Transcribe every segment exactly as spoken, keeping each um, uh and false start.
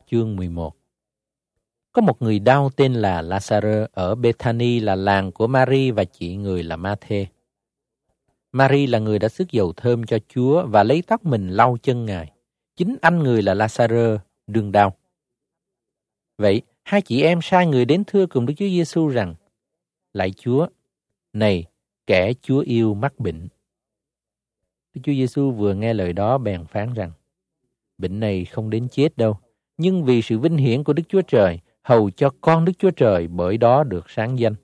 chương mười một. Có một người đau tên là Lazarơ ở Bethany, là làng của Mary và chị người là Ma-thê. Mary là người đã xức dầu thơm cho Chúa và lấy tóc mình lau chân Ngài. Chính anh người là Lazarơ đương đau. Vậy, hai chị em sai người đến thưa cùng Đức Chúa Giêsu rằng: Lạy Chúa, này, kẻ Chúa yêu mắc bệnh. Đức Chúa Giêsu vừa nghe lời đó bèn phán rằng: Bệnh này không đến chết đâu, nhưng vì sự vinh hiển của Đức Chúa Trời, hầu cho con Đức Chúa Trời bởi đó được sáng danh.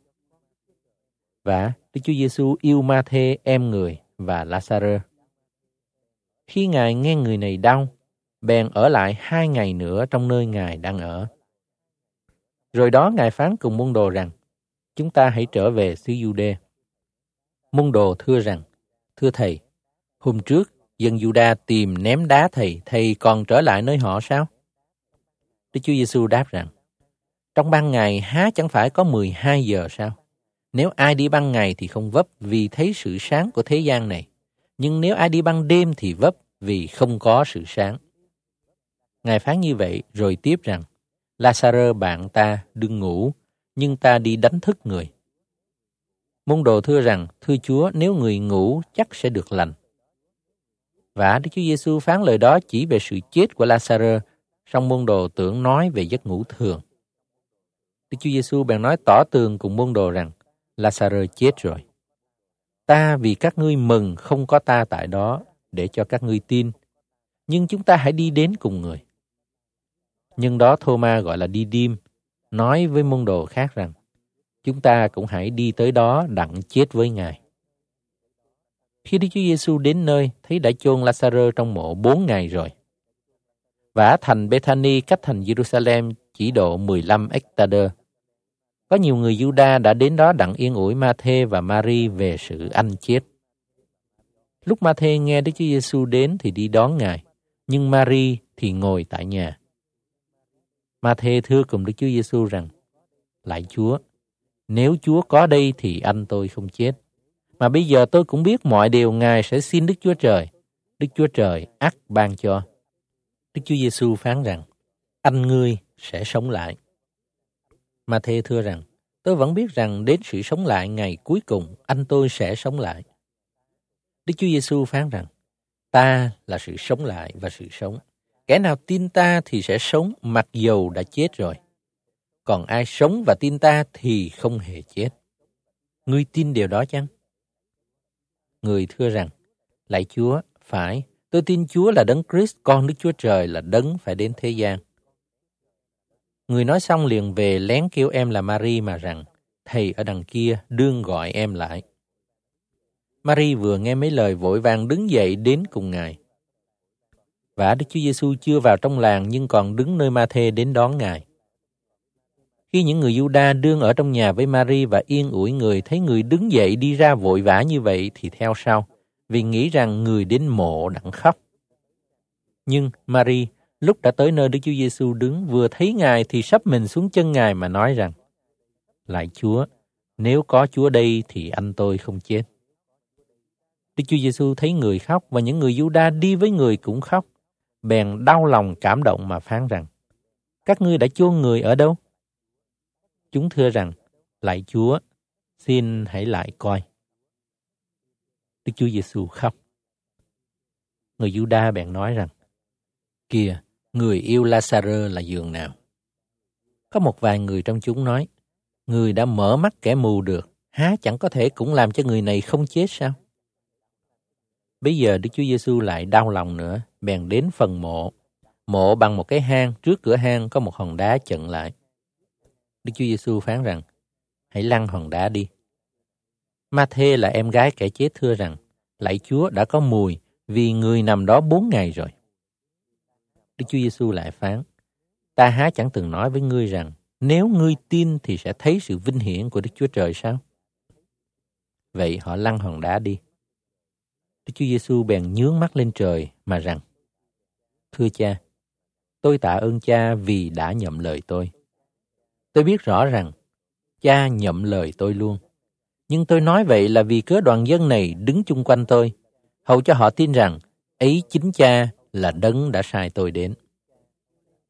Và Đức Chúa Giêsu yêu Ma-thê em người và Lazarơ. Khi Ngài nghe người này đau, bèn ở lại hai ngày nữa trong nơi Ngài đang ở. Rồi đó Ngài phán cùng môn đồ rằng: Chúng ta hãy trở về xứ Giu-đê. Môn đồ thưa rằng: Thưa Thầy, hôm trước dân Giu-đa tìm ném đá Thầy, Thầy còn trở lại nơi họ sao? Đức Chúa Giêsu đáp rằng: Trong ban ngày há chẳng phải có mười hai giờ sao? Nếu ai đi ban ngày thì không vấp vì thấy sự sáng của thế gian này. Nhưng nếu ai đi ban đêm thì vấp vì không có sự sáng. Ngài phán như vậy rồi tiếp rằng: Lazarơ bạn ta đừng ngủ, nhưng ta đi đánh thức người. Môn đồ thưa rằng: Thưa Chúa, nếu người ngủ chắc sẽ được lành. Và Đức Chúa Giêsu phán lời đó chỉ về sự chết của Lazarơ, song môn đồ tưởng nói về giấc ngủ thường. Đức Chúa Giêsu bèn nói tỏ tường cùng môn đồ rằng: Lazarơ chết rồi. Ta vì các ngươi mừng không có ta tại đó, để cho các ngươi tin. Nhưng chúng ta hãy đi đến cùng người. Nhưng đó Thô-ma gọi là Đi-đêm, nói với môn đồ khác rằng: Chúng ta cũng hãy đi tới đó đặng chết với Ngài. Khi Đức Chúa Giêsu đến nơi, thấy đã chôn Lazarơ trong mộ bốn ngày rồi. Và thành Bethany cách thành Jerusalem chỉ độ mười lăm ếch-ta-đơ. Có nhiều người Giu-đa đã đến đó đặng yên ủi Ma-thê và Ma-ri về sự anh chết. Lúc Ma-thê nghe Đức Chúa Giêsu đến thì đi đón Ngài, nhưng Ma-ri thì ngồi tại nhà. Ma-thê thưa cùng Đức Chúa Giêsu rằng: Lạy Chúa, nếu Chúa có đây thì anh tôi không chết. Mà bây giờ tôi cũng biết mọi điều Ngài sẽ xin Đức Chúa Trời. Đức Chúa Trời ắt ban cho. Đức Chúa Giêsu phán rằng: Anh ngươi sẽ sống lại. Ma-thê thưa rằng: Tôi vẫn biết rằng đến sự sống lại ngày cuối cùng anh tôi sẽ sống lại. Đức Chúa Giêsu phán rằng: Ta là sự sống lại và sự sống. Kẻ nào tin ta thì sẽ sống mặc dầu đã chết rồi. Còn ai sống và tin ta thì không hề chết. Ngươi tin điều đó chăng? Người thưa rằng: Lạy Chúa, phải, tôi tin Chúa là Đấng Christ, con Đức Chúa Trời, là Đấng phải đến thế gian. Người nói xong liền về lén kêu em là Mary mà rằng: Thầy ở đằng kia đương gọi em lại. Mary vừa nghe mấy lời vội vàng đứng dậy đến cùng Ngài. Và Đức Chúa Giêsu chưa vào trong làng nhưng còn đứng nơi Ma-thê đến đón Ngài. Khi những người Giu-đa đương ở trong nhà với Mary và yên ủi người, thấy người đứng dậy đi ra vội vã như vậy thì theo sau, vì nghĩ rằng người đến mộ đặng khóc. Nhưng Mary lúc đã tới nơi Đức Chúa Giêsu đứng, vừa thấy Ngài thì sắp mình xuống chân Ngài mà nói rằng: Lạy Chúa, nếu có Chúa đây thì anh tôi không chết. Đức Chúa Giêsu thấy người khóc và những người Giu-đa đi với người cũng khóc, bèn đau lòng cảm động mà phán rằng: Các ngươi đã chôn người ở đâu? Chúng thưa rằng: Lạy Chúa, xin hãy lại coi. Đức Chúa Giêsu khóc. Người Giu-đa bèn nói rằng: Kìa, người yêu Lazarơ là giường nào? Có một vài người trong chúng nói: Người đã mở mắt kẻ mù được, há chẳng có thể cũng làm cho người này không chết sao? Bây giờ Đức Chúa Giêsu lại đau lòng nữa, bèn đến phần mộ. Mộ bằng một cái hang, trước cửa hang có một hòn đá chặn lại. Đức Chúa Giêsu phán rằng: Hãy lăn hòn đá đi. Ma-thê là em gái kẻ chết thưa rằng: Lạy Chúa, đã có mùi, vì người nằm đó bốn ngày rồi. Đức Chúa Giêsu lại phán: Ta há chẳng từng nói với ngươi rằng, nếu ngươi tin thì sẽ thấy sự vinh hiển của Đức Chúa Trời sao? Vậy họ lăn hòn đá đi. Đức Chúa Giêsu bèn nhướng mắt lên trời mà rằng: Thưa Cha, tôi tạ ơn Cha vì đã nhậm lời tôi. Tôi biết rõ rằng Cha nhậm lời tôi luôn. Nhưng tôi nói vậy là vì cớ đoàn dân này đứng chung quanh tôi, hầu cho họ tin rằng ấy chính Cha là Đấng đã sai tôi đến.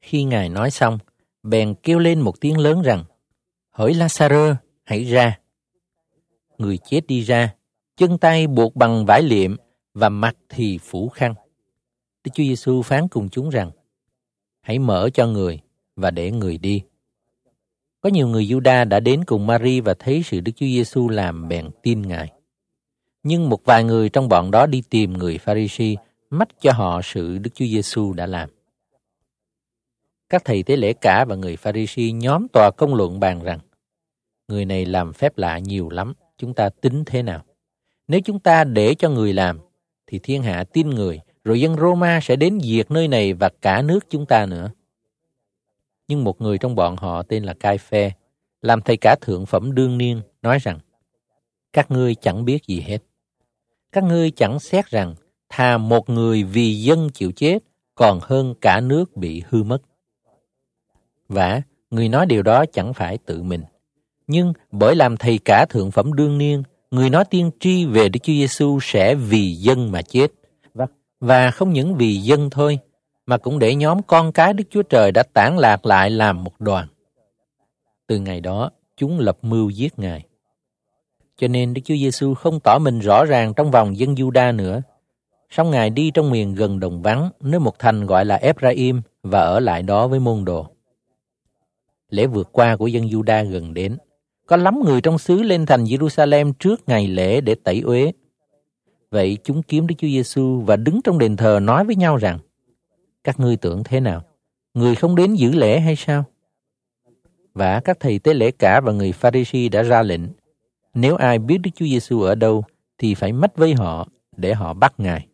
Khi Ngài nói xong, bèn kêu lên một tiếng lớn rằng: Hỡi La-sa-rơ, hãy ra. Người chết đi ra, chân tay buộc bằng vải liệm và mặt thì phủ khăn. Đức Chúa Giêsu phán cùng chúng rằng: Hãy mở cho người và để người đi. Có nhiều người Giu-đa đã đến cùng Ma-ri và thấy sự Đức Chúa Giêsu làm bèn tin Ngài. Nhưng một vài người trong bọn đó đi tìm người Pha-ri-si mách cho họ sự Đức Chúa Giêsu đã làm. Các thầy tế lễ cả và người Pha-ri-si nhóm tòa công luận bàn rằng: Người này làm phép lạ nhiều lắm, chúng ta tính thế nào? Nếu chúng ta để cho người làm, thì thiên hạ tin người, rồi dân Roma sẽ đến diệt nơi này và cả nước chúng ta nữa. Nhưng một người trong bọn họ tên là Cai-phê, làm thầy cả thượng phẩm đương niên, nói rằng: Các ngươi chẳng biết gì hết. Các ngươi chẳng xét rằng thà một người vì dân chịu chết còn hơn cả nước bị hư mất. Vả, người nói điều đó chẳng phải tự mình, nhưng bởi làm thầy cả thượng phẩm đương niên, người nói tiên tri về Đức Chúa Giêsu sẽ vì dân mà chết, và, và không những vì dân thôi, mà cũng để nhóm con cái Đức Chúa Trời đã tản lạc lại làm một đoàn. Từ ngày đó, chúng lập mưu giết Ngài. Cho nên Đức Chúa Giêsu không tỏ mình rõ ràng trong vòng dân Giu-đa nữa. Song Ngài đi trong miền gần đồng vắng, nơi một thành gọi là Ép-ra-im, và ở lại đó với môn đồ. Lễ vượt qua của dân Giu-đa gần đến. Có lắm người trong xứ lên thành Giê-ru-sa-lem trước ngày lễ để tẩy uế. Vậy chúng kiếm Đức Chúa Giêsu và đứng trong đền thờ nói với nhau rằng: Các ngươi tưởng thế nào? Người không đến giữ lễ hay sao? Và các thầy tế lễ cả và người Pha-ri-si đã ra lệnh: Nếu ai biết Đức Chúa Giêsu ở đâu thì phải mách với họ để họ bắt Ngài.